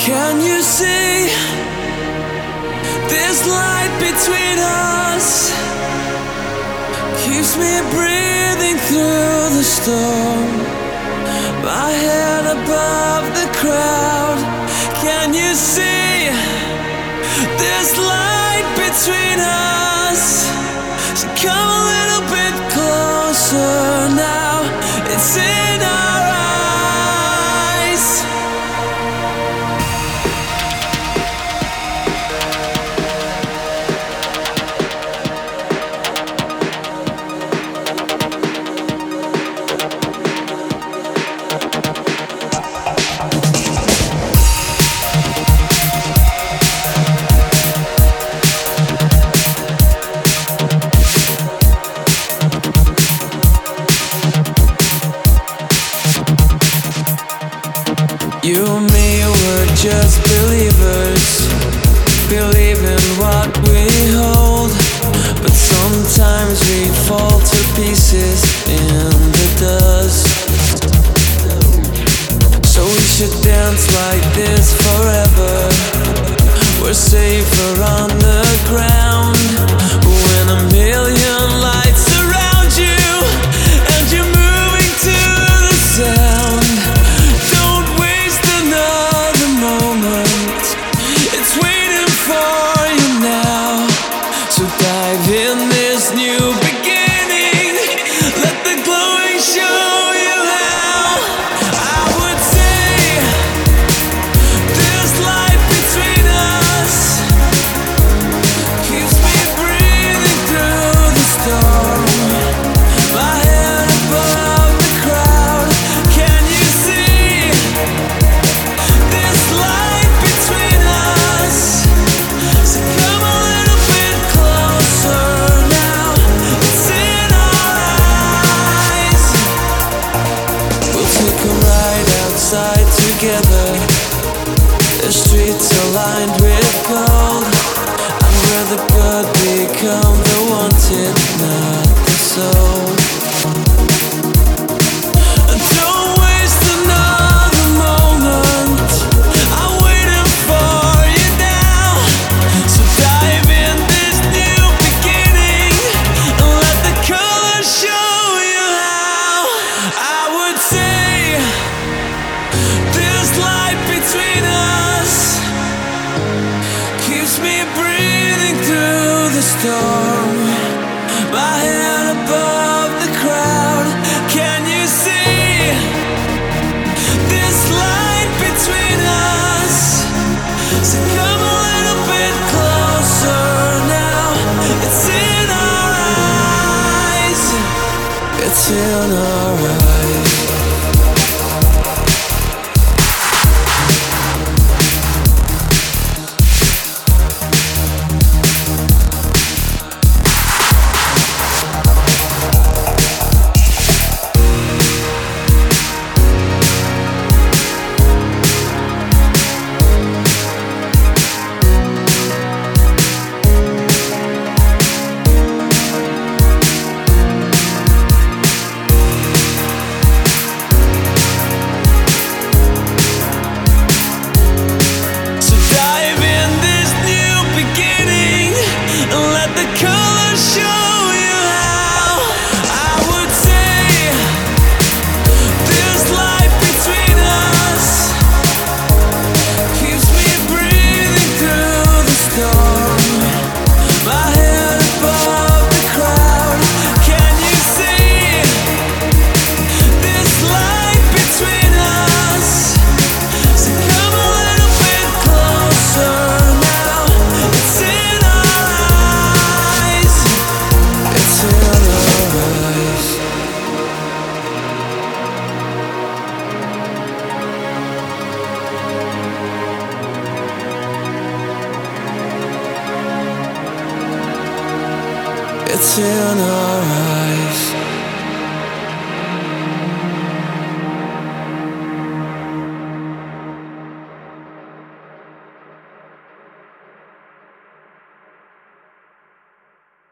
Can you see this light between us? Keeps me breathing through the storm, my head above the crowd. Can you see this light between us? So come a little bit closer now. It's in our eyes. You and me were just believers, believe in what we hold. But sometimes we fall to pieces in the dust. So we should dance like this forever. We're safer on the ground. When a million lights surround you and you're moving to the sound, dive in this new beginning. Let the glowing show you how. I would say this light between us keeps me breathing through the storm, my head above the crowd. Can you see this light between us? So come a little bit closer now. It's in our eyes. We'll take a ride outside together. The streets are lined with gold, and where the good become the wanted, not the sold. Don't waste another moment. I'm waiting for you now. So dive in this new beginning and let the colors show you how. I would say this light between us keeps me breathing through the storm, my head above the crowd. Can you see this light between us? So come a little bit closer now. It's in our eyes. It's in our eyes. So dive in this new beginning and let the colors show you how. I would say this light between us keeps me breathing through the storm, my head above the crowd. Can you see this light between us? So come a little bit closer now. It's in our eyes. It's in our eyes. It's in our eyes.